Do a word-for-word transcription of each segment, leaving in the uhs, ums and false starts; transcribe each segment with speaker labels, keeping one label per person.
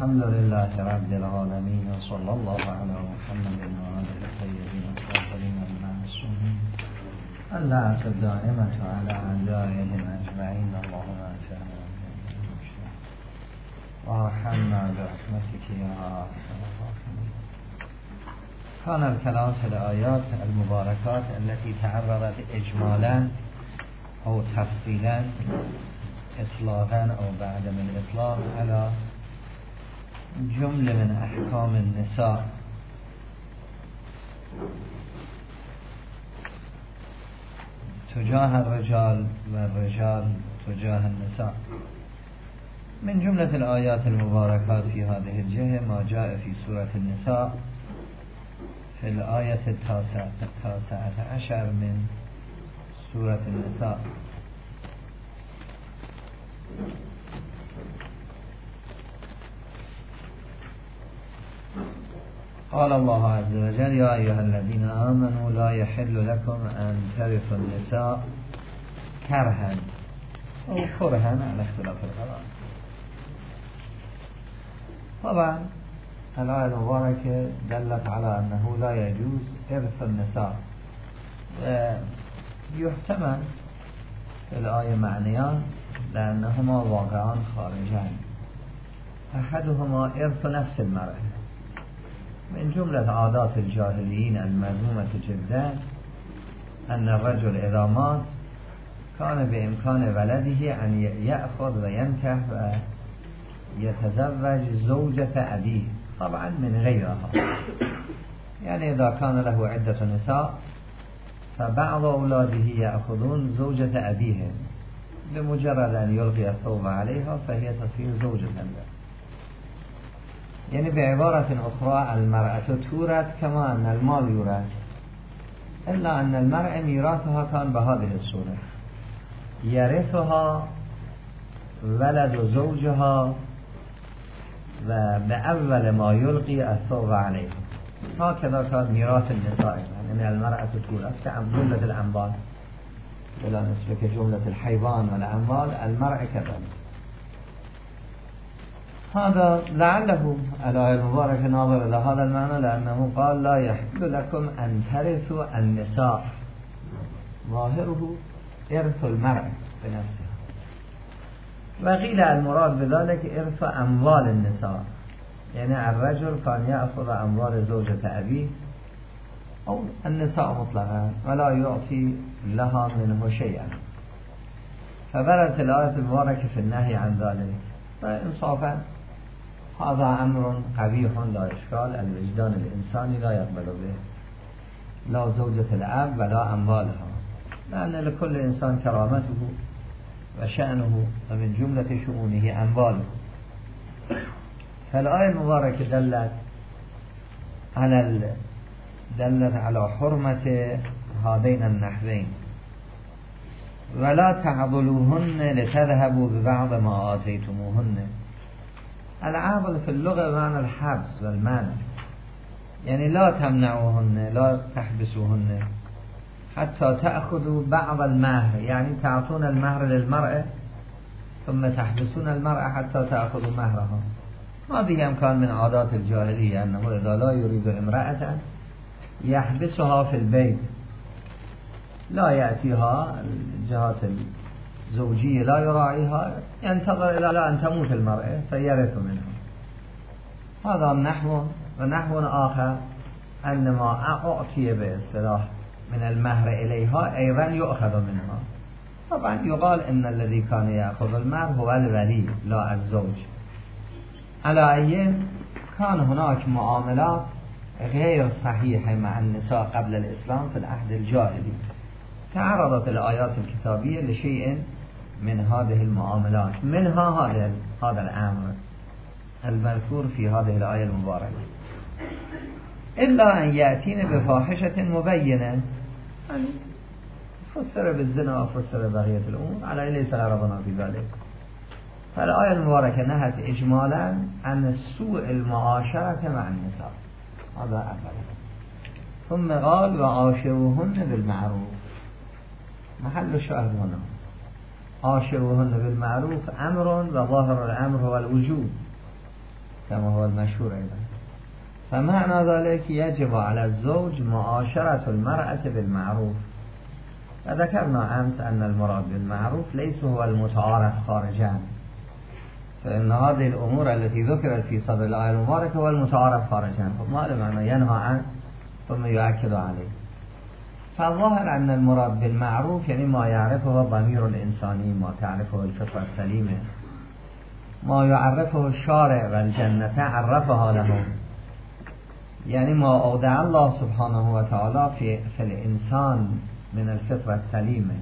Speaker 1: الحمد لله رب العالمين وصلى الله على محمد وآله الطيبين الطاهرين المعصومين اللعنة الدائمة على أعدائهم أجمعين اللهم انفعنا وارحمنا برحمتك يا أرحم الراحمين. كان الكلام في الآيات المباركات التي تعرضت إجمالا أو تفصيلا إطلاقا أو بعدم الإطلاق على جملة من أحكام النساء تجاه الرجال والرجال تجاه النساء. من جملة الآيات المباركات في هذه الجهة ما جاء في سورة النساء في الآية التاسعة التاسعة عشر من سورة النساء. قال الله عز وجل يا أيها الذين آمنوا لا يحل لكم أن ترثوا النساء كرها أو كرها على اختلاف القراءات. طبعا الآية المباركة دلت على أنه لا يجوز إرث النساء، ويحتمل في الآية معنيان لأنهما واقعان خارجان. أحدهما إرث نفس المرأة، من جملة عادات الجاهليين المذمومة جدا أن الرجل إذا مات كان بإمكان ولده أن يأخذ وينكح ويتزوج زوجة أبيه، طبعا من غيرها. يعني إذا كان له عدة نساء فبعض أولاده يأخذون زوجة أبيهم، بمجرد أن يلقي الثوب عليها فهي تصير زوجة له. يعني بعبارة أخرى المرأة تورث كما أن المال يورث، إلا أن المرأة ميراثها كان بهذه الصورة: يرثها ولد زوجها وبأول ما يلقي الثوب عليها. هكذا كان ميراث النساء، يعني المرأة تورث كجملة الأموال بلا نسبة كجملة الحيوان والأموال، المرأة كذلك. هذا لعله الآية المباركة ناظر إلى هذا المعنى، لأنه قال لا يحل لكم أن ترثوا النساء، ظاهره إرث المرأة بنفسها. وقيل المراد بذلك إرث أموال النساء، يعني الرجل كان يأخذ أموال زوجة أبيه أو النساء مطلقا ولا يعطي لها منه شيئا، فبرت الآية المباركة في النهي عن ذلك. فإنصافا هذا أمر قبيح لا إشكال، الوجدان الإنساني لا يقبل به، لا زوجة الأب ولا أموالها، لأن لكل إنسان كرامته وشأنه، ومن جملة شؤونه أمواله. فالآية المباركة دلت على ال... دلت على حرمة هذين النحوين: ولا تعضلوهن لتذهبوا ببعض ما آتيتموهن. العضل في اللغة بمعنى الحبس والمنع، يعني لا تمنعوهن، لا تحبسوهن حتى تأخذوا بعض المهر، يعني تعطون المهر للمرأة ثم تحبسون المرأة حتى تأخذوا مهرها. هذه هم كان من عادات الجاهلية، أنه إذا لا يريد امرأة يحبسها في البيت، لا يأتيها الجهات الزوجية، لا يراعيها، ينتظر إلى أن تموت المرأة فيرث منها. هذا نحو. ونحو آخر أن ما أعطي باصطلاح من المهر إليها أيضا يؤخذ منها. طبعا يقال إن الذي كان يأخذ المهر هو الولي لا الزوج. على أي كان هناك معاملات غير صحيحة مع النساء قبل الإسلام في العهد الجاهلي، تعرضت الآيات الكتابية لشيء من هذه المعاملات، منها هذا هذا الأمر المذكور في هذه الآية المباركة، إلا أن يأتين بفاحشة مبينة، يعني فسر بالزنا وفسر بقية الأمور على ليس غرضنا في ذلك. فالآية المباركة نهت إجمالا عن سوء المعاشرة مع النساء، هذا أولا. ثم قال وعاشروهن بالمعروف. محل الشاهد هنا عاشروهن بالمعروف أمر، وظاهر الأمر هو الوجوب، كما هو المشهور أيضا. فمعنى ذلك يجب على الزوج معاشرة المرأة بالمعروف. وذكرنا أمس أن المراد بالمعروف ليس هو المتعارف خارجا، فإن هذه الأمور التي ذكرت في صدر الآية المباركة هو المتعارف خارجا، فما معنى ينهى عنه ثم يؤكد عليه. فالظاهر أن المراد بالمعروف يعني ما يعرفه الضمير الإنساني، ما تعرفه الفطرة السليمة، ما يعرفه الشارع والجنة عرفها له، يعني ما أودع الله سبحانه وتعالى في, في الإنسان من الفطرة السليمة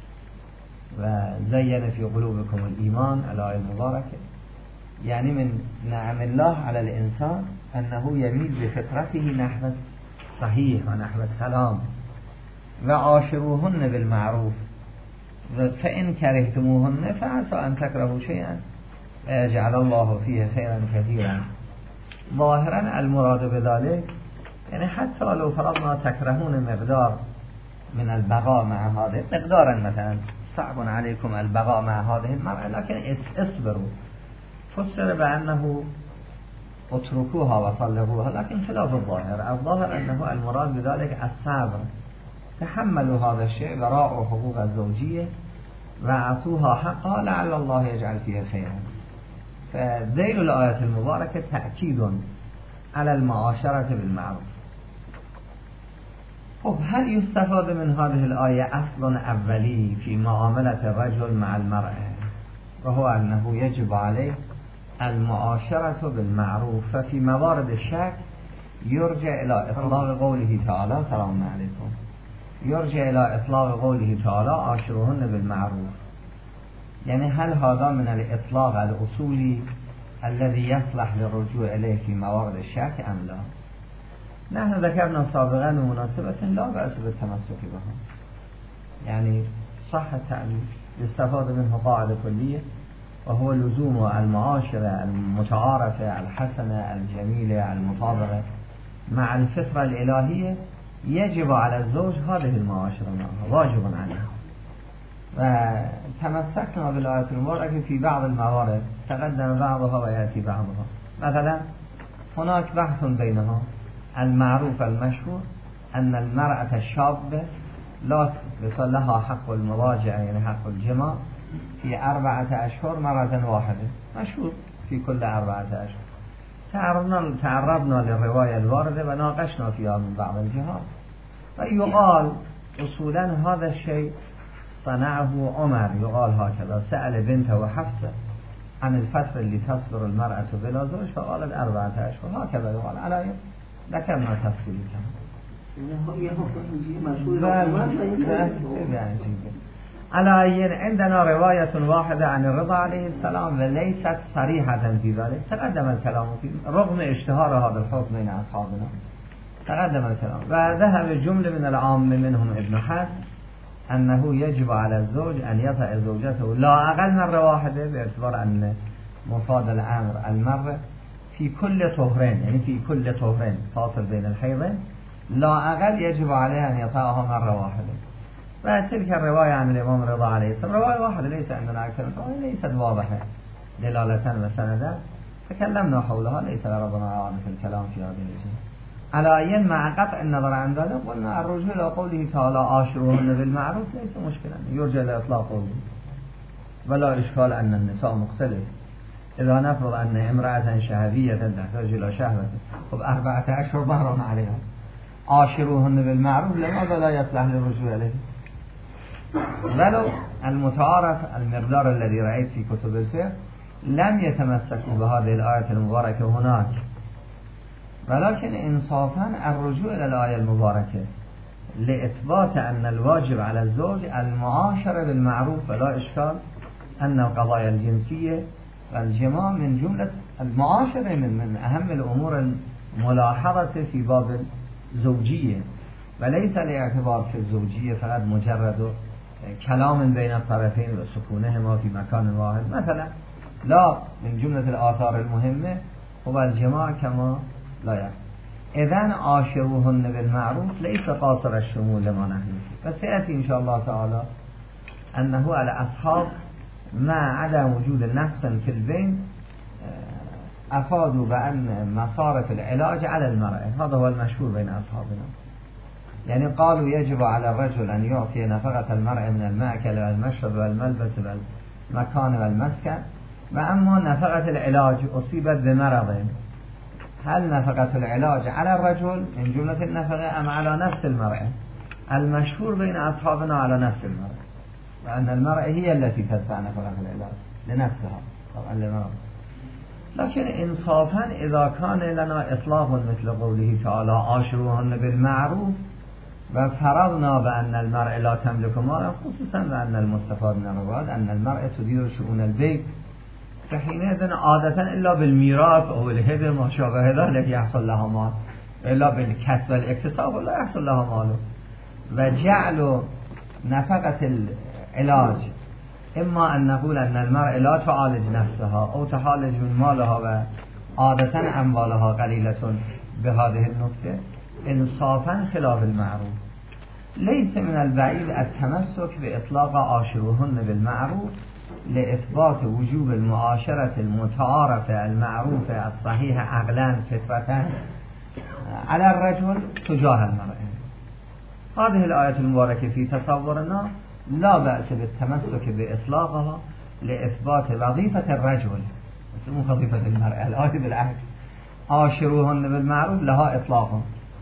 Speaker 1: وزين في قلوبكم الإيمان الآية المباركة. يعني من نعم الله على الإنسان أنه يميل بفطرته نحو الصحيح ونحو السلام. وعاشروهن بالمعروف فإن كرهتموهن فعسى أن تكرهوا شيئا ويجعل الله فيه خيرا كثيرا. ظاهرا المراد بذلك يعني حتى لو فرضنا تكرهون مقدار من البقاء مع هذه، مقدارا مثلا صعب عليكم البقاء مع هذه المرأة لكن اصبروا، فسر بأنه اتركوها وطلقوها، لكن خلاف الظاهر. الظاهر أنه المراد بذلك الصبر، تحملوا هذا الشيء وراءوا حقوق الزوجية وأعطوها حقها لعل الله يجعل فيها خيرا. فذيل الآية المباركة تأكيد على المعاشرة بالمعروف. خب هل يستفاد من هذه الآية أصل أولي في معاملة الرجل مع المرأة، وهو أنه يجب عليه المعاشرة بالمعروف؟ ففي موارد الشك يرجع إلى إطلاق قوله تعالى سلام عليكم، يرجع إلى إطلاق قوله تعالى عاشروهن بالمعروف. يعني هل هذا من الإطلاق الأصولي الذي يصلح للرجوع إليه في موارد الشك أم لا؟ نحن ذكرنا سابقا بمناسبة لا بأس بالتمسك بها، يعني صح التعبير يستفاد منه قاعدة كلية، وهو لزوم المعاشرة المتعارفة الحسنة الجميلة المطابقة مع الفطرة الإلهية. يجب على الزوج هذه المعاشرة معها، واجب عليه. وتمسكنا بالآية المباركة في بعض الموارد تقدم بعضها ويأتي بعضها. مثلا هناك بحث بينها المعروف المشهور أن المرأة الشابة لا يصل لها حق المراجعة يعني حق الجماع في أربعة أشهر مرة واحدة، مشهور في كل أربعة أشهر. تعرضنا, تعرضنا للرواية الواردة وناقشنا فيها من بعض الجهات، ويقال أصولا هذا الشيء صنعه عمر، يقال هكذا سأل بنته حفصة عن الفترة اللي تصبر المرأة بلا زوج فقالت أربعة أشهر، هكذا يقال. على ذكرنا تفصيل على عندنا رواية واحدة عن الرضا عليه السلام وليست صريحة في ذلك، تقدم الكلام فيه رغم اشتهار هذا الحكم بين أصحابنا، تقدم الكلام. وذهب جملة من العام منهم ابن حزم أنه يجب على الزوج أن يطأ زوجته لا أقل مرة واحدة، باعتبار أن مفاد الأمر المرة في كل طهرين، يعني في كل طهرين فاصل بين الحيضين لا أقل يجب عليه أن يطأها مرة واحدة. وتلك الرواية عن الإمام رضا عليه السلام رواية واحدة ليس عندنا أكثر، ليست واضحة دلالة وسندا، تكلمنا حولها، ليس لربنا عوان في الكلام في هذه الأشياء. على أي مع قطع النظر عن ذلك قلنا الرجوع إلى قوله تعالى عاشروهن بالمعروف ليس مشكلة، يرجع إلى إطلاق قوله، ولا إشكال أن النساء مختلف. إذا نفرض أن امرأة شهوية تحتاج إلى شهوة وبأربعة أشهر ظهرا عليها عاشروهن بالمعروف، لماذا لا يصلح للرجوع إليه؟ ولو المتعارف المقدار الذي رأيت في كتب الفقه لم يتمسكوا بهذه الآية المباركة هناك، ولكن إنصافا الرجوع إلى الآية المباركة لإثبات أن الواجب على الزوج المعاشرة بالمعروف، ولا إشكال أن القضايا الجنسية والجماع من جملة المعاشرة من, من أهم الأمور الملاحظة في باب الزوجية، وليس الاعتبار في الزوجية فقط مجرد كلام بين الطرفين وسكونهما في مكان واحد مثلا، لا، من جملة الآثار المهمة هو الجماع كما لا يعني. إذن عاشروهن بالمعروف ليس قاصر الشمول لما نحن فيه، فسيأتي إن شاء الله تعالى أنه على أصحاب مع عدم وجود نص في البين افادوا بأن مصارف العلاج على المرأة، هذا هو المشهور بين أصحابنا. يعني قالوا يجب على الرجل أن يعطي نفقة المرأة من المأكل والمشرب والملبس والمكان والمسكن، وأما نفقة العلاج أصيبت بمرض، هل نفقة العلاج على الرجل من جملة النفقة أم على نفس المرأة؟ المشهور بين أصحابنا على نفس المرأة، لأن المرأة هي التي تدفع نفقة العلاج لنفسها طبعا لمرأة. لكن إنصافا إذا كان لنا إطلاق مثل قوله تعالى عاشروهن بالمعروف وفرضنا بأن المرأة لا تملك مالا، خصوصا بأن المستفاد من الروايات أن المرأة تدير شؤون البيت، فحينئذ عادة إلا بالميراث أو الهبة ما شابه ذلك يحصل لها مال، إلا بالكسب والاكتساب لا يحصل لها مال. وجعل نفقة العلاج إما أن نقول أن المرأة لا تعالج نفسها أو تعالج من مالها وعادة أموالها قليلة بهذه النقطة، إنصافا خلاف المعروف. ليس من البعيد التمسك بإطلاق عاشروهن بالمعروف لإثبات وجوب المعاشرة المتعارفة المعروفة الصحيحة عقلا فطرة على الرجل تجاه المرأة. هذه الآية المباركة في تصورنا لا بأس بالتمسك بإطلاقها لإثبات وظيفة الرجل، بس مو وظيفة المرأة. الآية بالعكس عاشروهن بالمعروف لها إطلاقا.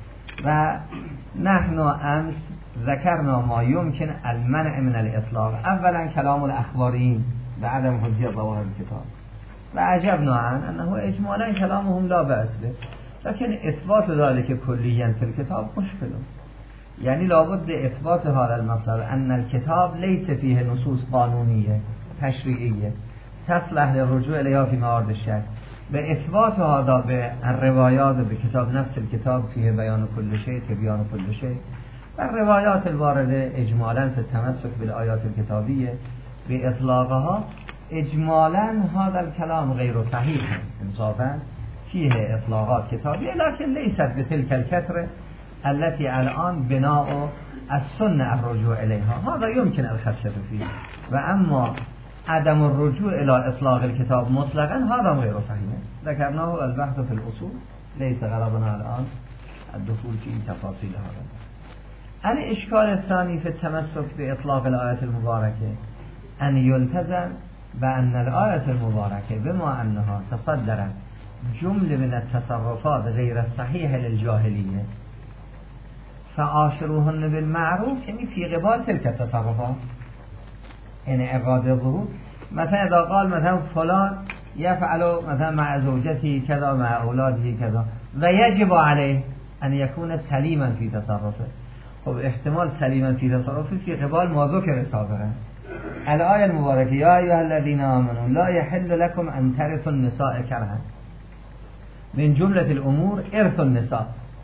Speaker 1: ونحن أمس ذكرنا ما يمكن المنع من الإطلاق. أولا كلام الأخباريين بعدم حجية ظواهر الكتاب، وأجبنا عن أنه إجمالا كلامهم لا بأس به، لكن إثبات ذلك كليا في الكتاب مشكل. يعني لابد إثبات هذا المطلب أن الكتاب ليس فيه نصوص قانونية تشريعية تصلح للرجوع إليها في موارد الشك، بإثبات هذا بالروايات بكتاب نفس الكتاب فيه بيان كل شيء تبيان كل شيء، والروايات الواردة إجمالا في التمسك بالآيات الكتابية بإطلاقها إجمالا هذا الكلام غير صحيح إنصافا، فيه إطلاقات كتابية لكن ليست بتلك الكثرة التي الآن بناء السنة الرجوع إليها، هذا يمكن الخدشة فيه. وأما عدم الرجوع إلى إطلاق الكتاب مطلقا هذا غير صحيح، ذكرناه البحث في الأصول، ليس غرضنا الآن الدخول في تفاصيل هذا. الإشكال الثاني في التمسك بإطلاق الآية المباركة أن يلتزم بأن الآية المباركة بما أنها تصدرت جملة من التصرفات غير الصحيحة للجاهلية فعاشروهن بالمعروف، يعني في قبال تلك التصرفات، يعني إبراز الظهور. مثلا إذا قال مثلا فلان يفعل مثلا مع زوجته كذا مع أولاده كذا ويجب عليه أن يكون سليما في تصرفه، خب احتمال سليما في تصرفه في قبال ما ذكر سابقا. الآية المباركة يا أيها الذين آمنوا لا يحل لكم أن ترثوا النساء كرها، من جملة الأمور إرث النساء،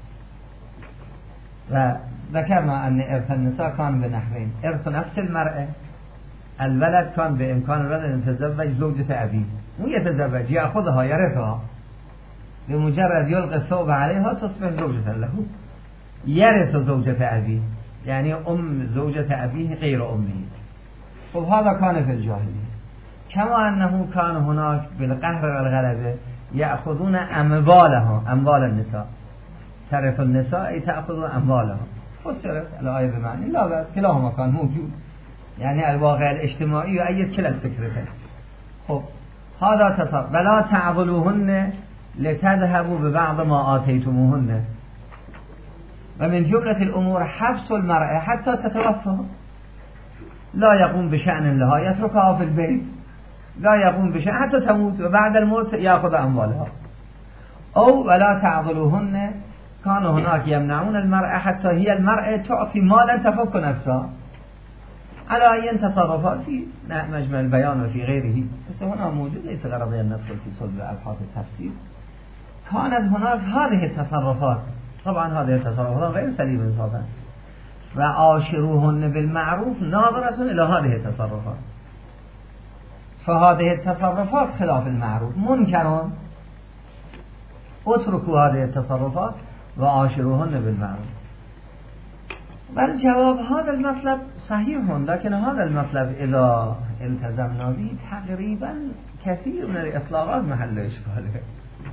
Speaker 1: وذكرنا أن إرث النساء كان بنحوين: إرث نفس المرأة، الولد كان بإمكان الولد أن يتزوج زوجة أبيه، مو يتزوج يأخذها يرثها، بمجرد يلقي الثوب عليها تصبح زوجة له، يرث زوجة أبيه، يعني أم زوجة أبيه غير أمه. وهذا كان في الجاهلية. كما أنه كان هناك بالقهر والغلبة يأخذون أموالها، أموال النساء، ترث النساء أي تأخذ أموالها، فسرت الآية بمعنى لا بأس، كلاهما كان موجود، يعني الواقع الاجتماعي يؤيد كلا الفكرتين. خب هذا تصرف. ولا تعضلوهن لتذهبوا ببعض ما آتيتموهن، ومن جملة الأمور حبس المرأة حتى تتوفى، لا يقوم بشأن لها يتركها في البيت، لا يقوم بشأن حتى تموت، وبعد الموت يأخذ أموالها. أو ولا تعضلوهن، كانوا هناك يمنعون المرأة حتى هي المرأة تعطي مالا تفك نفسها، على أي تصرفات في مجمع البيان وفي غيره، بس هنا موجود، ليس غرضي أن ندخل في صلب أبحاث التفسير. كانت هناك هذه التصرفات، طبعا هذه التصرفات غير سليمة إنصافا، وعاشروهن بالمعروف ناظرة إلى هذه التصرفات، فهذه التصرفات خلاف المعروف منكرون، اتركوا هذه التصرفات وعاشروهن بالمعروف. بل جواب هذا المطلب صحيح، لكن هذا المطلب إذا التزمنا به تقريبا كثير من الإطلاقات محل إشكاله،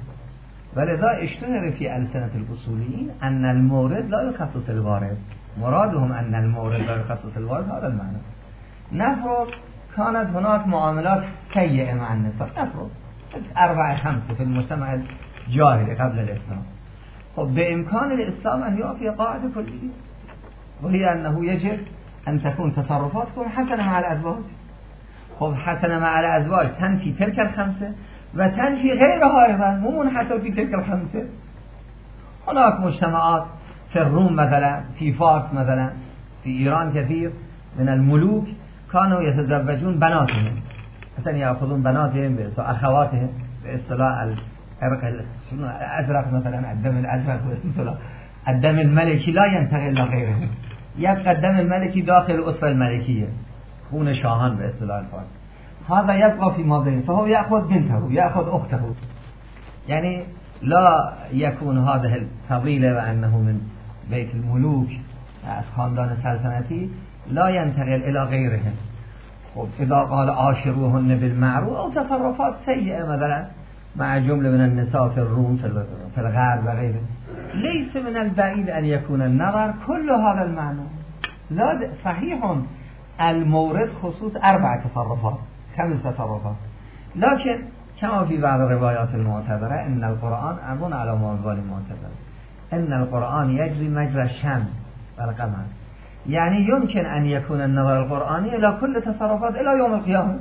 Speaker 1: ولذا اشتهر في ألسنة الأصوليين أن المورد لا يخصص الوارد، مرادهم أن المورد لا يخصص الوارد. هذا المعنى. نفرض كانت هناك معاملات سيئة مع النساء، نفرض أربعة خمسة في المجتمع الجاهلي قبل الإسلام. خب بإمكان الإسلام أن يعطي قاعدة كلية، وهي أنه يجب أن تكون تصرفاتكم حسنة مع الأزواج. خب حسنة مع الأزواج تنفي تلك الخمسة وتنفي غيرها أيضا، مو منحصر في تلك الخمسة. هناك مجتمعات في الروم مثلا، في فارس مثلا، في إيران كثير من الملوك كانوا يتزوجون بناتهم، مثلا يأخذون بناتهم بأخواتهم باصطلاح العرق الأزرق مثلا، الدم الأزرق باصطلاح الدم الملكي لا ينتقل إلى غيره، يبقى الدم الملكي داخل الأسرة الملكية، خون شاهان باصطلاح الفارس، هذا يبقى في ماضيه، فهو يأخذ بنته يأخذ أخته، يعني لا يكون هذه الفضيلة وأنه من بيت الملوك از خاندان سلطنتی لا ينتقل إلى غيرهم. خب إذا قال عاشروهن بالمعروف أو تصرفات سيئة مثلا مع جملة من النساء في الروم في الغرب وغيره، ليس من البعيد أن يكون النظر كل هذا المعنى. لا صحيح المورد خصوص أربع تصرفات خمس تصرفات، لكن كما في بعض الروايات المعتبرة إن القرآن أمر على موضوع المعتبر، إن القرآن يجري مجرى الشمس والقمر، يعني يمكن أن يكون النظر القرآني إلى كل تصرفات إلى يوم القيامة.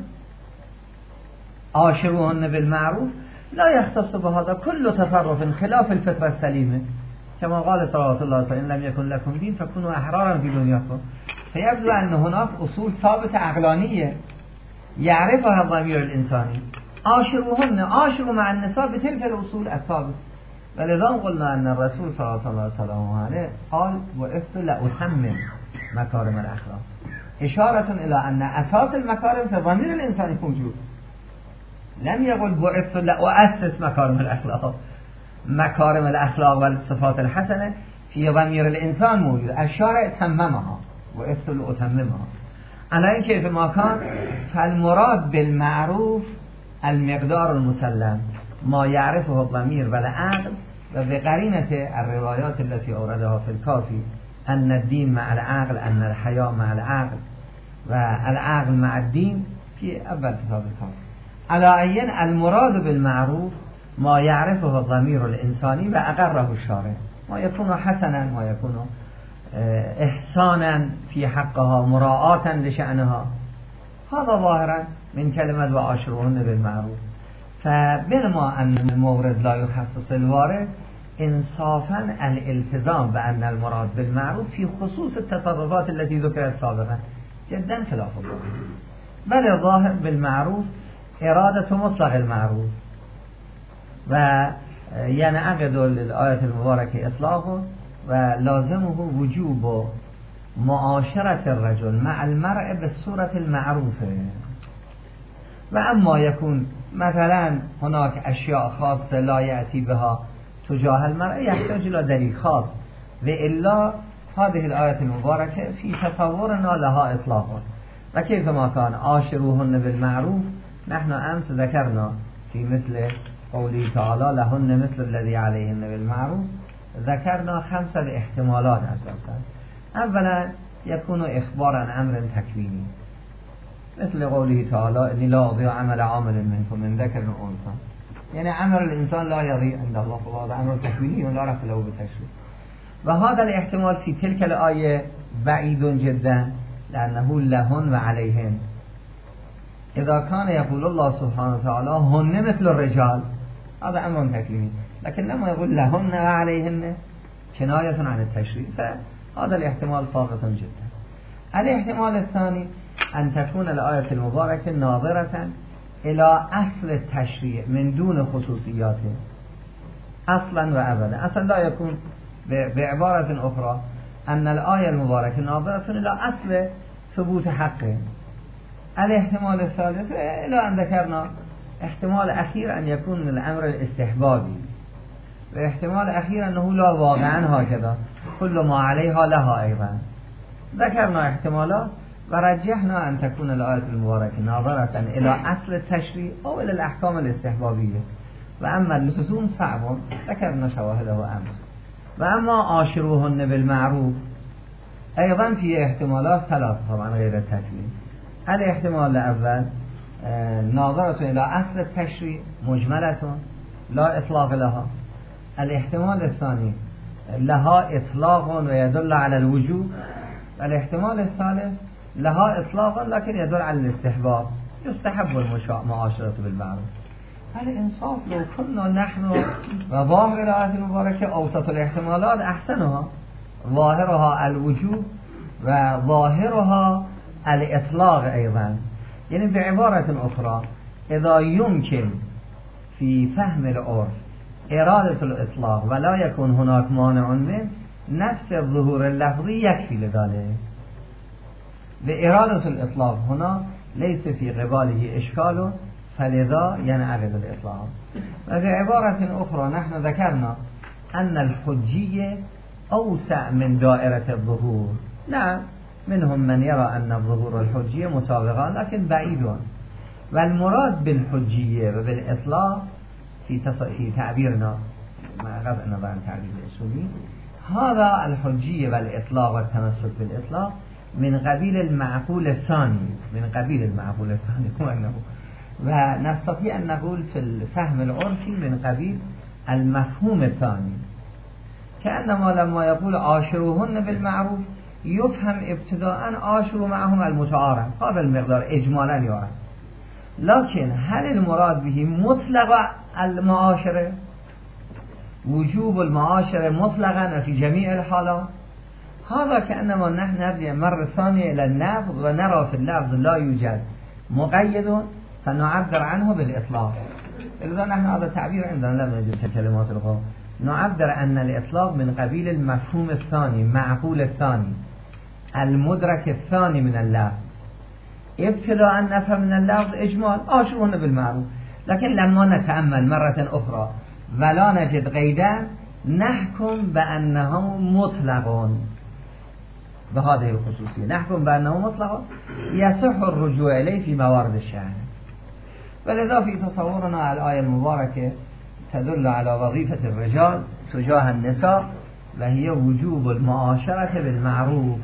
Speaker 1: عاشروهن بالمعروف لا يختص بهذا كل تصرف خلاف الفطرة السليمة، كما قال صلى الله عليه وسلم إن لم يكن لكم دين فكونوا أحرارا في دنياكم. فيبدو أن هناك أصول ثابتة عقلانية يعرفها الضمير الإنساني. عاشروهن، عاشروا مع النساء بتلك الأصول الثابتة. ولذا قلنا أن الرسول صلى الله عليه وسلم قال وإفت لأتمم مكارم الأخلاق، إشارة إلى أن أساس المكارم في ضمير الإنساني موجود. لم يقل وإفت لأؤسس مكارم الأخلاق، مكارم الأخلاق والصفات الحسنة في ضمير الإنسان موجود، الشارع تممها وإفت لأتممها على كيف ما كان. فالمراد بالمعروف المقدار المسلم ما يعرفه الضمير والعقل، وبقرينة الروايات التي أوردها في الكافي أن الدين مع العقل، أن الحياء مع العقل والعقل مع الدين في أول كتاب الكافي. على عين المراد بالمعروف ما يعرفه الضمير الإنساني وأقره الشارع، ما يكون حسنا، ما يكون إحسانا في حقها، مراعاة لشأنها، هذا ظاهرا من كلمة وعاشروهن بالمعروف. فبينما أن المورد لا يخصص الوارد، إنصافا الالتزام بأن المراد بالمعروف في خصوص التصرفات التي ذكرت سابقا جدا خلاف الظاهر. بل الظاهر بالمعروف إرادة مطلق المعروف، وينعقد للآية المباركة إطلاقه ولازمه وجوب معاشرة الرجل مع المرء بالصورة المعروفة. وأما يكون مثلا هناك أشياء خاصة لا يأتي بها تجاه المرء يحتاج إلى دليل خاص، وإلا هذه الآية المباركة في تصورنا لها إطلاقا. وكيف ما كان عاشروهن بالمعروف، نحن أمس ذكرنا في مثل قوله تعالى لهن مثل الذي عليهن بالمعروف، ذكرنا خمسة احتمالات أساسا. أولا يكون إخبارا عن أمر تكويني، مثل قوله تعالى إني لا أضيع عمل عامل منكم من ذكر أو أنثى، يعني عمل الإنسان لا يضيع عند الله، فهذا أمر تكويني ولا رفع له بالتشريع. وهذا الاحتمال في تلك الآية بعيد جدا، لأنه لهن وعليهن. إذا كان يقول الله سبحانه وتعالى هن مثل الرجال، هذا أمر تكويني، لكن لما يقول لهن وعليهن كناية عن التشريع، فهذا الاحتمال ساقط جدا. الاحتمال الثاني أن تكون الآية المباركة ناظرة إلى أصل التشريع من دون خصوصياته أصلا وأبدا. أصلا لا يكون بعبارة أخرى أن الآية المباركة ناظرة إلى أصل ثبوت حقه. الاحتمال الثالث إلى أن ذكرنا احتمال أخير أن يكون من الأمر الاستحبابي، واحتمال أخير أنه لا واقعا هكذا كل ما عليها لها أيضا. ذكرنا احتمالات ورجحنا أن تكون الآية المباركة ناظرة إلى أصل التشريع أو إلى الأحكام الاستحبابية، و اما اللزوم صعب ذكرنا شواهده امس. و اما عاشروهن بالمعروف ايضا في احتمالات ثلاث طبعا غیر التکلیف. الاحتمال الاول ناظرة الى اصل التشریع مجملة لا اطلاق لها. الاحتمال الثاني لها اطلاق و يدل على الوجوب. الاحتمال الثالث لها اطلاق لكن يدل على الاستحباب، يستحب المعاشرة بالمعروف. الانصاف لو كنا نحن و ظاهر الآية المباركة اوسط الاحتمالات احسنها، ظاهرها الوجوب و ظاهرها الاطلاق ايضا. يعني بعبارة اخرى اذا يمكن في فهم العرف إرادة الإطلاق ولا يكون هناك مانع من نفس الظهور اللفظي يكفي لذلك. بإرادة الإطلاق هنا ليس في قباله إشكال فلذا ينعقد الإطلاق. وبعبارة أخرى نحن ذكرنا أن الحجية أوسع من دائرة الظهور. نعم منهم من يرى أن الظهور والحجية مسابقان لكن بعيدون، والمراد بالحجية وبالإطلاق في في تعبيرنا مع قطع النظر عن تعبير الأصولي هذا الحجية والإطلاق والتمسك بالإطلاق من قبيل المعقول الثاني، من قبيل المعقول الثاني هو أنه، ونستطيع أن نقول في الفهم العرفي من قبيل المفهوم الثاني. كأنما لما يقول عاشروهن بالمعروف يفهم ابتداء عاشروا معهم المتعارف، هذا المقدار إجمالا يعرف. لكن هل المراد به مطلق المعاشرة، وجوب المعاشرة مطلقا في جميع الحالات؟ هذا كأنما نحن نرجع مرة ثانية إلى اللفظ ونرى في اللفظ لا يوجد مقيد فنعبر عنه بالإطلاق. إذا نحن هذا التعبير عندنا لم نجد في كلمات القول، نعبر أن الإطلاق من قبيل المفهوم الثاني، معقول الثاني، المدرك الثاني من اللفظ. ابتداء نفهم من اللفظ إجمال عاشروهن بالمعروف، لكن لما نتأمل مرة أخرى ولا نجد قيدا نحكم بأنه مطلق بهذه الخصوصية، نحكم بأنه مطلق يصح الرجوع إليه في موارد الشأن. ولذا في تصورنا الآية المباركة تدل على وظيفة الرجال تجاه النساء وهي وجوب المعاشرة بالمعروف.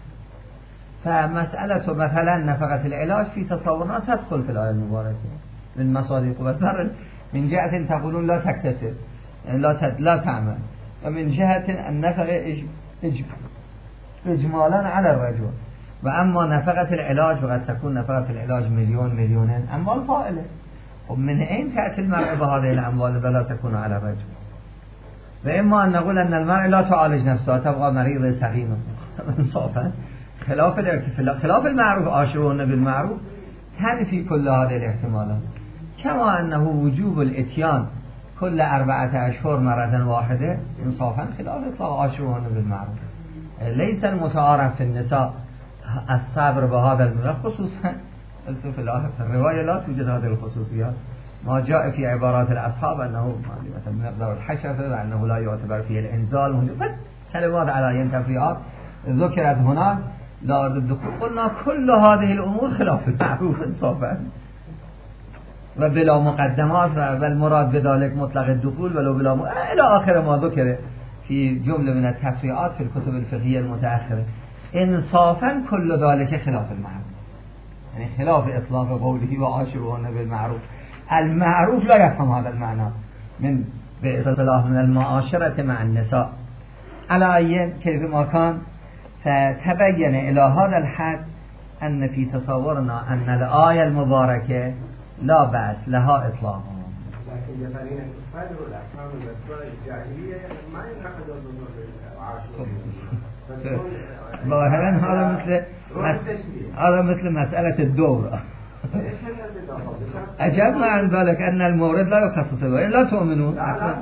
Speaker 1: فمسألة مثلا نفقة العلاج في تصورنا تدخل في الآية المباركة من مصادق وبر، من جهة تقولون لا تكتسب يعني لا تد... لا تعمل، ومن جهة النفقة إج... إج... إجمالا على الرجل. وأما نفقة العلاج وقد تكون نفقة العلاج مليون مليونين أموال طائلة، ومن أين تأتي المرأة بهذه الأموال ولا تكون على الرجل؟ وإما أن نقول أن المرأة لا تعالج نفسها تبقى مريضة سقيمة انصافا، خلاف خلاف المعروف عاشروهن بالمعروف تنفي كل هذه الاحتمالات. كما أنه وجوب الاتيان كل أربعة أشهر مرة واحدة انصافا خلاف إطلاق عاشروهن بالمعروف. ليس المتعارف في النساء الصبر بهذا المقدار، خصوصا في الرواية لا توجد هذه الخصوصيات. ما جاء في عبارات الأصحاب أنه مثلا مقدار الحشفة وأنه لا يعتبر فيه الإنزال، كلمات على ين تفريعات ذكرت هناك لا أرد الدخول. قلنا كل هذه الأمور خلاف المعروف انصافا وبلا مقدمات، والمراد بذلك مطلق الدخول ولو بلا م... إلى آخر ما ذكر في جملة من التفريعات في الكتب الفقهية المتأخرة. انصافا كل ذلك خلاف المعروف، يعني خلاف إطلاق قوله وعاشروهن بالمعروف. المعروف لا يفهم هذا المعنى من باصطلاح من المعاشرة مع النساء. على أي كيف ما كان فتبين إلى هذا الحد أن في تصورنا أن الآية المباركة لا بأس لها إطلاق.
Speaker 2: لكن يفعلين الكفار والأحكام والأسباب الجاهلية ما ينعقدون بالعاشر.
Speaker 1: ظاهرا هذا مثل هذا مثل مسألة الدورة. أجبنا عن ذلك أن المورد لا يخصص له، لا تؤمنون.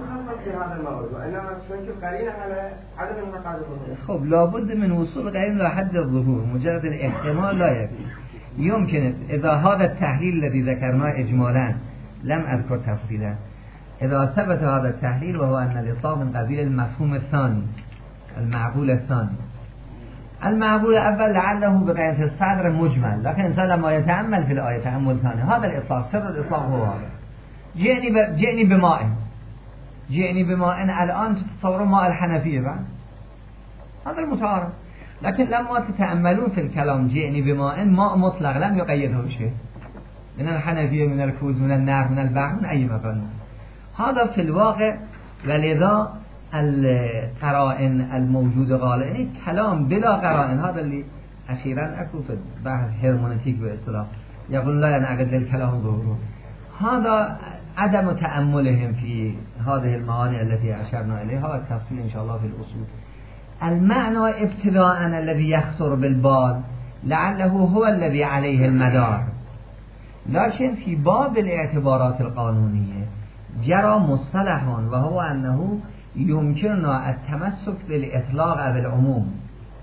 Speaker 1: خب لابد من وصول قرين إلى حد الظهور، مجرد الاحتمال لا يكفي. يمكن إذا هذا التحليل الذي ذكرناه إجمالا لم أذكر تفصيلا، إذا ثبت هذا التحليل وهو أن الإطلاق من قبيل المفهوم الثاني المعقول الثاني. المعقول الأول لعله بقية الصدر مجمل، لكن إنسان لما يتأمل في الآية تأمل ثاني هذا الإطلاق سر الإطلاق هو هذا. جئني ب... جئني بماء جئني بماء الآن تتصوروا ماء الحنفية بعد هذا المتعارف. لكن لما تتأملون في الكلام جئني بماء ماء مطلق لم يقيده بشيء من الحنفية من الكوز من النهر من البحر من أي مكان. هذا في الواقع ولذا القرائن الموجود غالبا يعني كلام بلا قرائن هذا اللي أخيرا أكو في بحث هرمونيتيك باصطلاح يقول لا ينعقد للكلام ظهوره. هذا عدم تأملهم في هذه المعاني التي أشرنا إليها والتفصيل إن شاء الله في الأصول. المعنى ابتداء الذي يخطر بالبال لعله هو الذي عليه المدار، لكن في باب الاعتبارات القانونية جرى مصطلح وهو أنه يمكننا التمسك بالإطلاق بالعموم.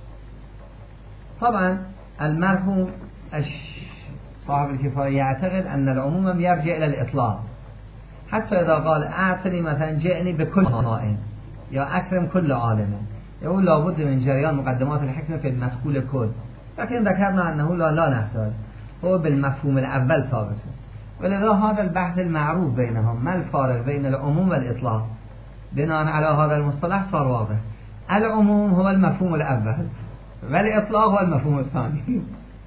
Speaker 1: طبعا المرحوم صاحب الكفاية يعتقد أن العموم يرجع إلى الإطلاق، حتى إذا قال أعطني مثلا جئني بكل ماء يا أكرم كل عالم يقول لابد من جريان مقدمات الحكمة في المدخول كل، لكن ذكرنا أنه لا لا نحتاج، هو بالمفهوم الأول ثابت. ولذا هذا البحث المعروف بينهم ما الفارق بين العموم والإطلاق بناء على هذا المصطلح صار واضح. العموم هو المفهوم الأول والإطلاق هو المفهوم الثاني.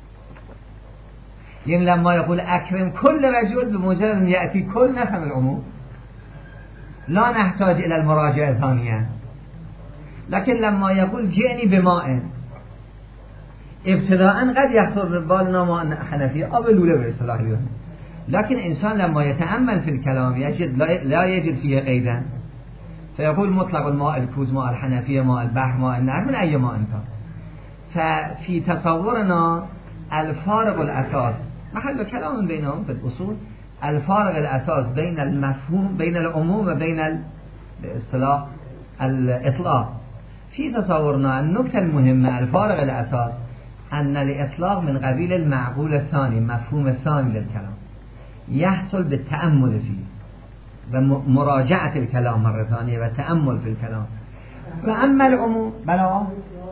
Speaker 1: يعني لما يقول أكرم كل رجل بمجرد أن يأتي كل نفهم العموم لا نحتاج إلى المراجعة ثانية. لكن لما يقول جئني بماء ابتداء قد يخطر بالبالنا ماء حنفي أو اللولة باصطلاح اليوم، لكن إنسان لما يتأمل في الكلام يجد لا يجد فيه قيدا فيقول مطلق الماء الكوز ماء الحنفية ماء البحر ماء النهر من أي ماء كان. ففي تصورنا الفارق الأساس محل كلام بينهم في الأصول الفارق الأساس بين المفهوم بين العموم وبين الاصطلاح الإطلاق. في تصورنا النقطة المهمة الفارق الأساس أن الإطلاق من قبيل المعقول الثاني مفهوم الثاني للكلام يحصل بالتأمل فيه ومراجعة الكلام مرة ثانية والتأمل في الكلام. وأما العموم بلا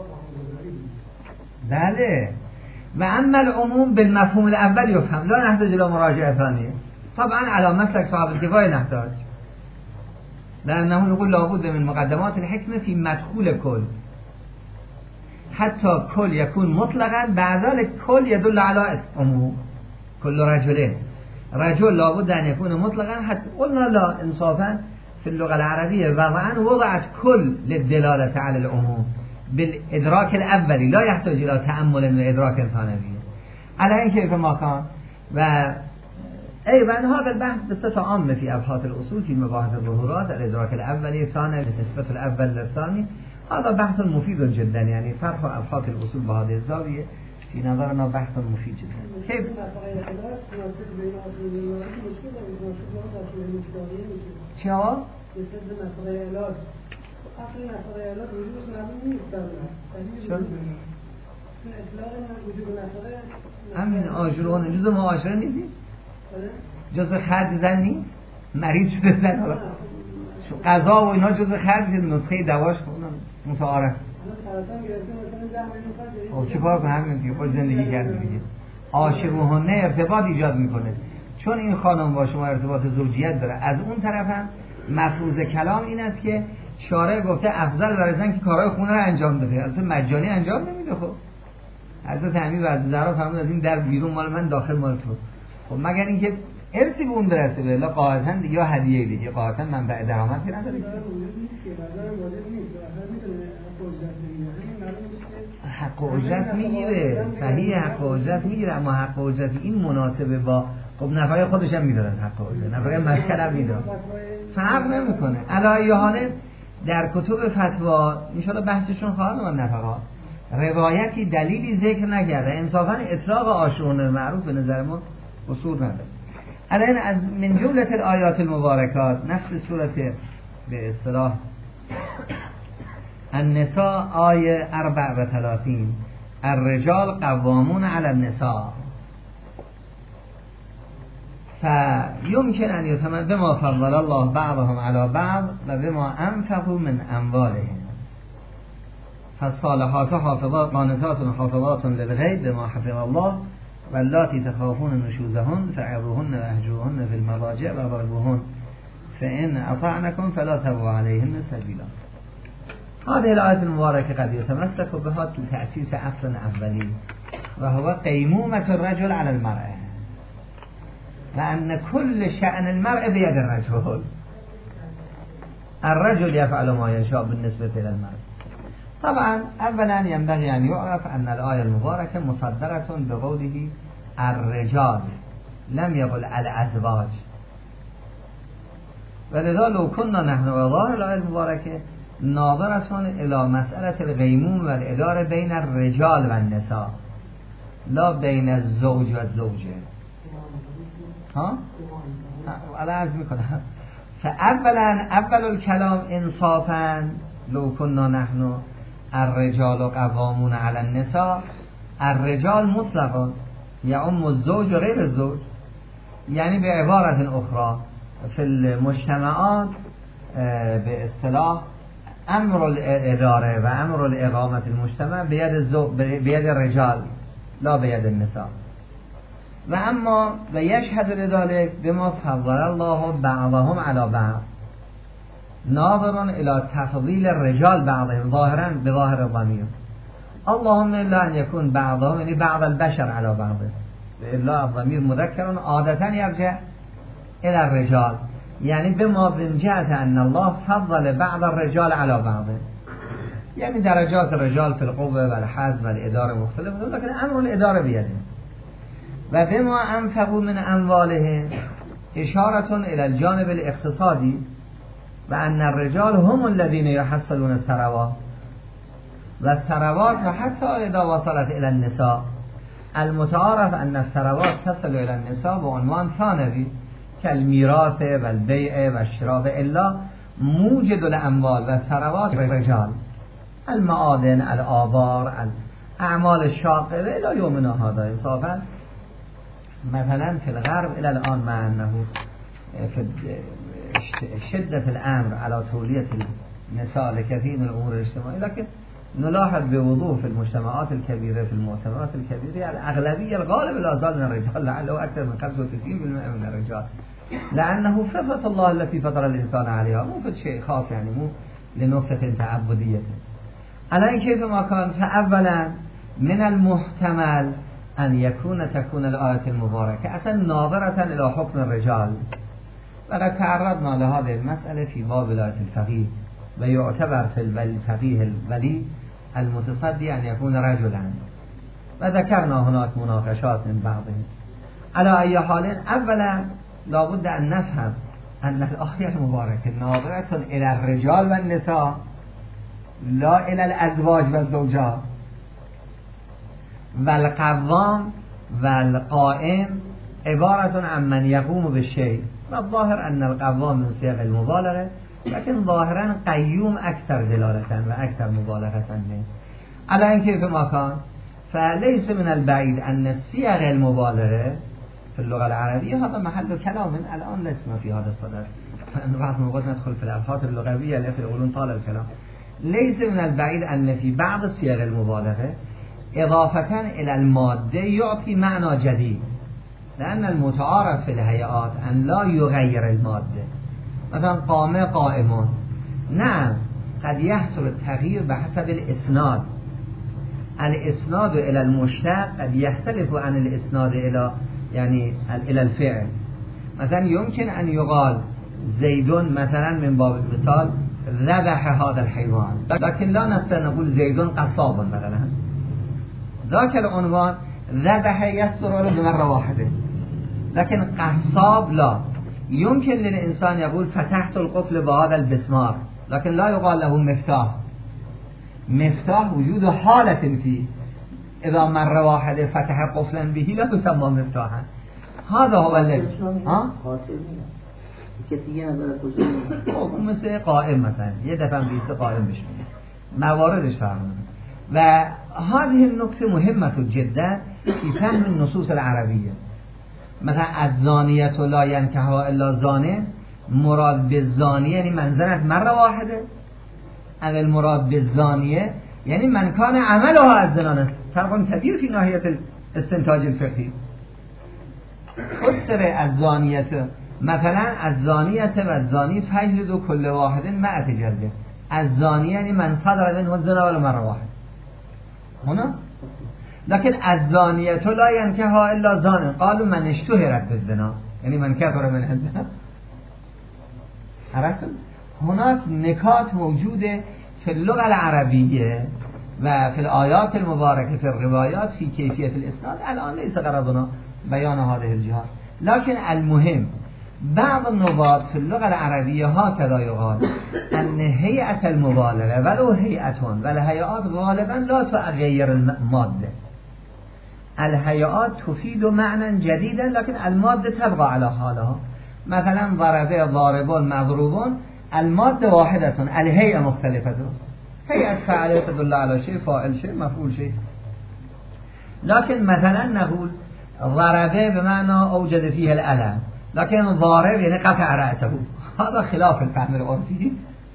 Speaker 1: بله وأما العموم بالمفهوم الأول يفهم لا نحتاج إلى مراجعة ثانية. طبعا على مسلك صاحب الكفاية نحتاج، لأنه نقول لابد من مقدمات الحكمة في مدخول كل، حتى كل يكون مطلقا بعد ذلك كل يدل على عموم. كل رجلين رجل لابد أن يكون مطلقا حتى قلنا لا إنصافا في اللغة العربية واقعا وضعت كل للدلالة على العموم بالإدراك الأولي لا يحتاج إلى تأمل وإدراك ثانوي على أي كيف ما كان. و أيضا هذا البحث بصفة عامة في أبحاث الأصول في مباحث الظهورات الإدراك الأولي الثاني نسبة الأول للثاني هذا بحث مفيد جدا. يعني طرح أبحاث الأصول بهذه الزاوية في نظرنا بحث مفيد جدا. كيف؟ شو؟ همین آجرون جز معاشره نیستی؟ جز خرج زن نیست؟ مریض شده زن حالا قضا و اینا جز خرج نسخه دواش متعارف. خب چه کار کنه همین دیگه باید زندگی کرد دیگه. عاشقوهنه ارتباط ایجاد میکنه چون این خانم با شما ارتباط زوجیت داره. از اون طرف هم مفروض کلام این است که شارع گفته افضل برای زن که کارهای خونه رو انجام بده، البته مجانی انجام نمیده. خب حضرت امیر و زهرا فرمود از این در بیرون مال من داخل مال تو. خب مگر اینکه ارثی به اون برسه به الا قاعدتاً یا هدیه دیگه قاعدتاً منبع درآمد که نداره. حق و اجرت میگیره صحیح حق و اجرت میگیره، اما حق و اجرت این مناسبه با خب نفقه خودش هم میداد حق و اجرت نفقه مسکن هم میداد فرق نمیکنه. علی حاله در کتب فتوا ان شاء الله بحثشون خواهد اومد نفقه روایتی دلیلی ذکر نکرده انصافا اطلاق عاشقون معروف به نظر ما اصول نداره. الان از من جمله الآیات المبارکات نفس سورت به اصطلاح النساء آیه اربع و ثلاثین الرجال قوامون علی النساء فیمکن ان یتمن بما فضل الله بعضهم علی بعض و بما انفقوا من اموالهم فالصالحات حافظات قانتات حافظات للغیب بما حفظ الله واللاتی تخافون نشوزهن فعظوهن واهجروهن فی المضاجع واضربوهن فإن أطعنكم فلا تبغوا عليهن سبيلا. هذه الآية المباركة قد يتمسك بها لتأسيس أصل أولي وهو قيمومة الرجل على المرأة، وأن كل شأن المرأة بيد الرجل، الرجل يفعل ما يشاء بالنسبة إلى المرأة. طبعا أولا ينبغي أن يعرف أن الآية المباركة مصدرة بقوله الرجال، لم يقل الأزواج، ولذا لو كنا نحن وظاهر الآية المباركة ناظرة إلى مسألة القيموم والإدارة بين الرجال والنساء لا بين الزوج والزوجة. ها؟ على عرض میکنم. فأولا اول الكلام انصافا لو كنا نحن الرجال قوامون على النساء، الرجال مطلقا يعم الزوج وغير الزوج، يعني بعبارة أخرى في المجتمعات به اصطلاح امر الاداره و امر الاقامه المجتمع بيد الزوج بيد الرجال لا بيد النساء. و اما و یشهد لذلك بما فضل الله بعضهم على بعض، ناظر الى تفضیل الرجال بعضهم ظاهرا بظاهر الضمير، اللهم الا ان يكون بعضهم یعنی بعض البشر على بعض، الا الضمير مذكر عادة يرجع الى الرجال، يعني بما من جهة أن الله فضل بعض الرجال على بعض، يعني درجات الرجال في القوة والحزم والإدارة مختلفة، لكن أمر الإدارة بيده. و بما أنفقوا من أموالهم إشارة إلى الجانب الاقتصادي، وأن الرجال هم الذين يحصلون الثروات، والثروات حتى إذا وصلت إلى النساء المتعارف أن الثروات تصل إلى النساء بعنوان ثانوي كالميراث والبيع والشراء، إلا موجد الأموال والثروات الرجال، المعادن، الآبار، الأعمال الشاقة إلى يومنا هذا. إنصافا مثلا في الغرب إلى الآن مع أنه في شدة الأمر على تولية النساء لكثير من الأمور الاجتماعية، لكن نلاحظ بوضوح في المجتمعات الكبيرة في المؤتمرات الكبيرة الأغلبية الغالب لا زال من الرجال، لعله أكثر من خمسة وتسعين بالمئة من الرجال، لأنه فطرة الله التي فطر الإنسان عليها، مو في شيء خاص، يعني مو لنقطة تعبدية. الآن كيف ما كان، فأولا من المحتمل أن يكون تكون الآية المباركة أصلا ناظرة إلى حكم الرجال، وقد تعرضنا لهذه المسألة في باب ولاية الفقيه، ويعتبر في الفقيه الولي المتصدي أن يكون رجلا، وذكرنا هناك مناقشات من بعضهم. على أي حال أولا لابد أن نفهم أن الآية المباركة ناظرة إلى الرجال والنساء لا إلى الأزواج والزوجات، والقوام والقائم عبارة عن من يقوم بالشيء، والظاهر أن القوام من صيغ المبالغة، لكن ظاهرا قيوم أكثر دلالة وأكثر مبالغة منه. على أن كيف ما كان فليس من البعيد أن صيغ المبالغة في اللغة العربية هذا محل كلام، الآن لسنا في هذا الصدد، بعض موقع ندخل في الألفاظ اللغوية التي يقولون طال الكلام. ليس من البعيد أن في بعض صيغ المبالغة إضافة إلى المادة يعطي معنى جديد، لأن المتعارف في الهيئات أن لا يغير المادة، مثلا قام قائمون، نعم قد يحصل التغيير بحسب الإسناد، الإسناد إلى المشتق قد يختلف عن الإسناد إلى يعني إلى الفعل. مثلا يمكن أن يقال زيد مثلا من باب المثال ذبح هذا الحيوان، لكن لا نستطيع نقول زيد قصاب مثلا، ذاك العنوان ذبح يصدر له بمرة واحدة، لكن قصاب لا. يمكن للإنسان يقول فتحت القفل بهذا البسمار، لكن لا يقال له مفتاح. مفتاح وجود حالة فيه، إذا مرة واحدة فتح قفلا به لا تسمى مفتاحا. هذا هو الذي ها خب مثل قائم مثلا یه دفعه بیست قائم بشه مواردش فهمونه. و هذه النکته مهمة جدا في فهم النصوص العربية. مثلا الزانیه لا ینکحها الا زان، مراد بالزانیه یعنی من زنت مرة واحده، او المراد بالزانیه یعنی من کان عملها از زنان است. فرق کبیر في ناحیه استنتاج الفقهی. فسر الزانیت مثلا الزانیت و الزانی فجلدوا كل واحد مئة جلده. الزانی یعنی من صدر منه الزنا ولو مره واحد هنا، لكن الزانیت لا ينكحها الا زان قالوا من اشتهرت بالزنا یعنی من كثر من الزنا. عرفتم؟ هناك نکات موجوده في اللغة العربية وفي الآيات المباركة في الروايات في كيفية الإسناد. الآن ليس غرضنا بيان هذه الجهات، لكن المهم بعض النبات في اللغة العربية هكذا يقال أن هيئة المبالغة ولو هيئة والهيئات غالبا لا تغير المادة. الهيئات تفيد معنى جديدا لكن المادة تبقى على حالها. مثلا ضربه ضاربون مضروبون المادة واحدة الهيئة مختلفة. هيئة فاعل تدل على شيء فاعل شيء مفعول شيء. لكن مثلا نقول ضربه بمعنى أوجد فيه الألم، لكن ضارب يعني قطع رأسه. هذا خلاف الفهم العرفي.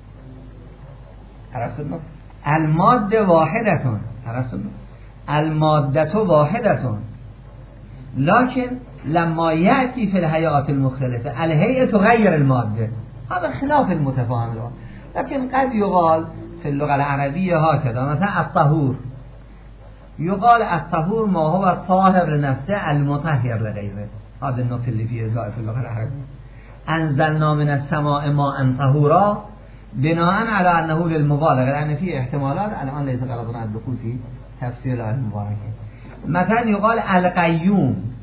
Speaker 1: عرفتم؟ المادة واحدة. عرفتم؟ المادة واحدة لكن لما يأتي في الهيئات المختلفة الهيئة تغير المادة. هذا خلاف المتفاهم له. لكن قد يقال في اللغة العربية هكذا مثلا الطهور، يقال الطهور ما هو الطاهر لنفسه المطهر لغيره. هذا النقطة اللي فيه زائد في اللغة العربية. أنزلنا من السماء ماء طهورا بناء على أنه للمبالغة، لأن فيه احتمالات الآن ليس غرضنا الدخول في تفسير المباركة. مثلا يقال القيوم.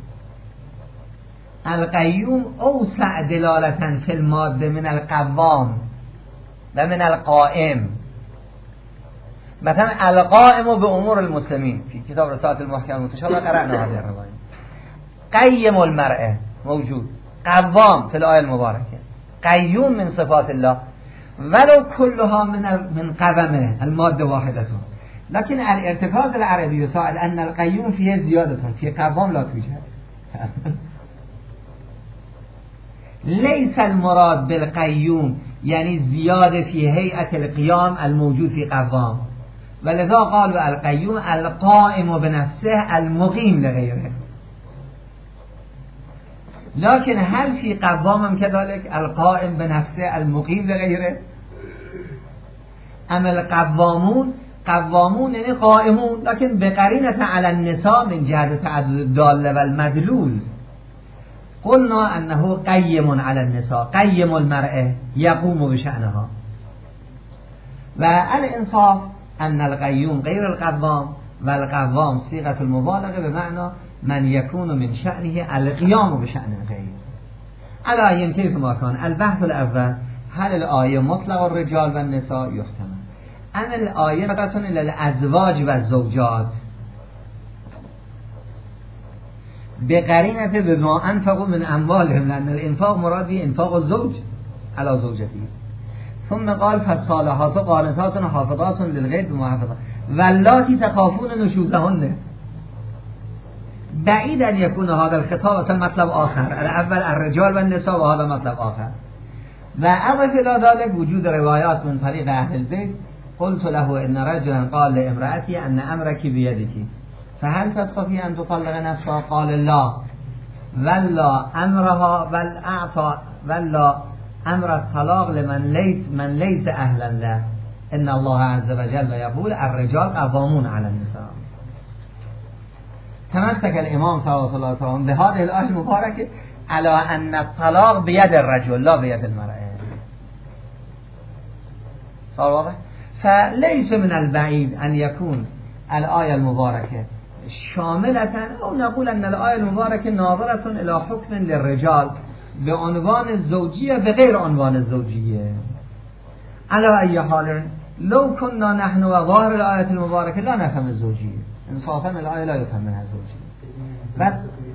Speaker 1: القيوم أوسع دلالة في المادة من القوام ومن القائم. مثلا القائم بأمور المسلمين في كتاب رسالة المحكمة المتشابهة قرأنا هذه الرواية. قيم المرأة موجود، قوام في الآية المباركة، قيوم من صفات الله، ولو كلها من من قوامه المادة واحدة. لكن الارتكاز العربي يساعد أن القيوم فيه زيادة في قوام لا توجد. ليس المراد بالقيوم يعني زيادة في هيئة القيام الموجود في قوام، ولذا قالوا القيوم القائم بنفسه المقيم لغيره. لكن هل في قوام كذلك القائم بنفسه المقيم لغيره؟ أما القوامون قوامون يعني قائمون لكن بقرينة على النساء من جهة تعدد الدالة والمدلول. قلنا أنه قيم على النساء، قيم المرأة يقوم بشأنها. والإنصاف أن القيوم غير القوام، والقوام صيغة المبالغة بمعنى من يكون من شأنه القيام بشأن الغير. على أي كيف ما كان البحث الأول هل الآية مطلق الرجال والنساء يحتمل، أما الآية فقط إلى الأزواج والزوجات بقرينة بما أنفقوا من أموالهم، لأن الإنفاق مراد به إنفاق الزوج على زوجته. ثم قال فالصالحات قانتات حافظات للغيب بما حفظ واللاتي تخافون نشوزهن. بعيد أن يكون هذا الخطاب أصلا مطلب آخر، الأول الرجال والنساء وهذا مطلب آخر. وأضف إلى ذلك وجود روايات من طريق أهل البيت. قلت له إن رجلا قال لامرأتي أن أمرك بيدك فهل تستطيع أن تطلق نفسها؟ قال لا، ولا أمرها بل أعطى ولا أمر الطلاق لمن ليس من ليس أهلا له. إن الله عز وجل يقول الرجال قوامون على النساء. تمسك الإمام صلى الله عليه وسلم بهذه الآية المباركة على أن الطلاق بيد الرجل لا بيد المرأة. صار واضح؟ فليس من البعيد أن يكون الآية المباركة شاملة، أو نقول أن الآية المباركة ناظرة إلى حكم للرجال بعنوان الزوجية بغير عنوان الزوجية. على أي حال لو كنا نحن وظاهر الآية المباركة لا نفهم الزوجية، انصافا الآية لا يفهم منها الزوجية. بس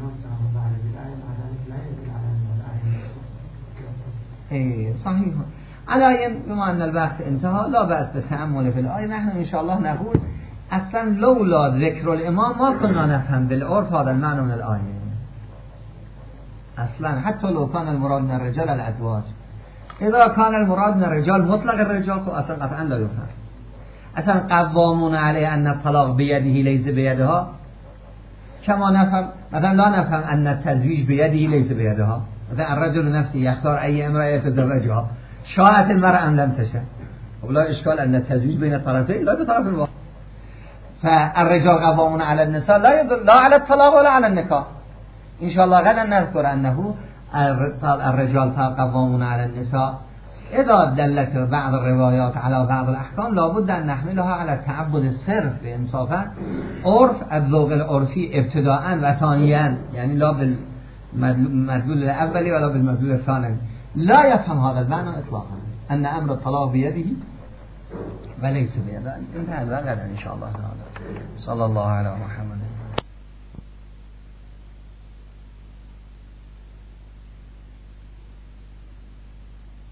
Speaker 1: إيه صحيح. على أي بما أن الوقت انتهى لا بأس بالتأمل في الآية. نحن إن شاء الله نقول أصلا لولا ذكر الإمام ما كنا نفهم بالعرف هذا المعنى من الآية أصلا، حتى لو كان المراد من الرجال الأزواج. إذا كان المراد من الرجال مطلق الرجال فأصلا قطعا لا يفهم. أصلا قوامون عليه أن الطلاق بيده ليس بيدها. كما نفهم مثلا لا نفهم أن التزويج بيده ليس بيدها، مثلا الرجل نفسه يختار أي امرأة يتزوجها شاءت المرأة أم لم تشاء، ولا إشكال أن التزويج بين الطرفين لا بطرف واحد. فالرجال قوامون على النساء لا يدل لا على الطلاق ولا على النكاح. إن شاء الله غدا نذكر أنه الرجال قوامون على النساء إذا دلت بعض الروايات على بعض الأحكام لابد أن نحملها على التعبد الصرف إنصافا، عرف الذوق العرفي ابتداءً و ثانياً، يعني لا بالمدلول الأولي ولا بالمدلول الثاني. لا يفهم هذا المعنى إطلاقاً أن أمر الطلاق بيده وليس بيده. انتهى غدا إن شاء الله تعالى. صلى الله على محمد.